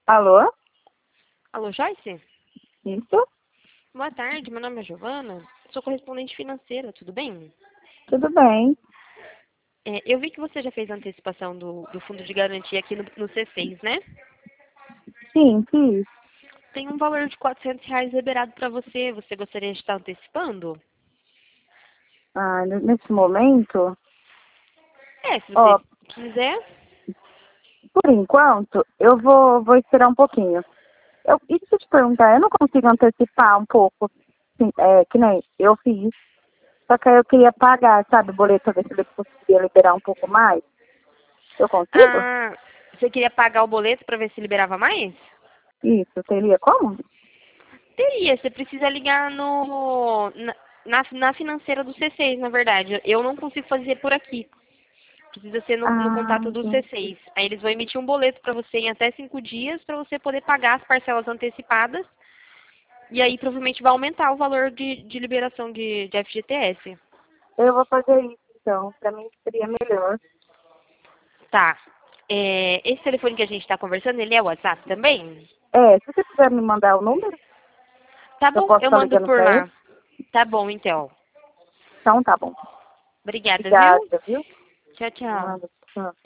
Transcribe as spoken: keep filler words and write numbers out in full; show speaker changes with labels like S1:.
S1: Alô?
S2: Alô, Joyce?
S1: Isso?
S2: Boa tarde, meu nome é Giovana, sou correspondente financeira, tudo bem?
S1: Tudo bem.
S2: É, eu vi que você já fez a antecipação do, do fundo de garantia aqui no, no C seis, né?
S1: Sim, fiz.
S2: Tem um valor de quatrocentos reais liberado para você, você gostaria de estar antecipando?
S1: Ah, n- nesse momento,
S2: É, se você
S1: ó,
S2: quiser.
S1: por enquanto, eu vou, vou esperar um pouquinho. Eu, e deixa eu te perguntar, eu não consigo antecipar um pouco, assim, é, que nem eu fiz, só que aí eu queria pagar, sabe, o boleto, pra ver se ele conseguia liberar um pouco mais. Eu consigo?
S2: Ah, você queria pagar o boleto para ver se liberava mais?
S1: Isso, teria como?
S2: Teria, você precisa ligar no, na, na, na financeira do C seis, na verdade. Eu não consigo fazer por aqui. Precisa ser no, no
S1: Ah,
S2: contato do
S1: entendi.
S2: C seis. Aí eles vão emitir um boleto para você em até cinco dias para você poder pagar as parcelas antecipadas. E aí provavelmente vai aumentar o valor de, de liberação de, de F G T S.
S1: Eu vou fazer isso, então, pra mim seria melhor.
S2: Tá. É, esse telefone que a gente está conversando, ele é WhatsApp também?
S1: É, se você puder me mandar o número,
S2: Tá
S1: eu
S2: bom,
S1: posso
S2: eu
S1: estar
S2: mando
S1: ligando
S2: por
S1: pra ele.
S2: lá. Tá bom, então.
S1: Então tá bom.
S2: Obrigada, viu?
S1: Obrigada, viu?
S2: Tchau, tchau.
S1: Nada. Tchau.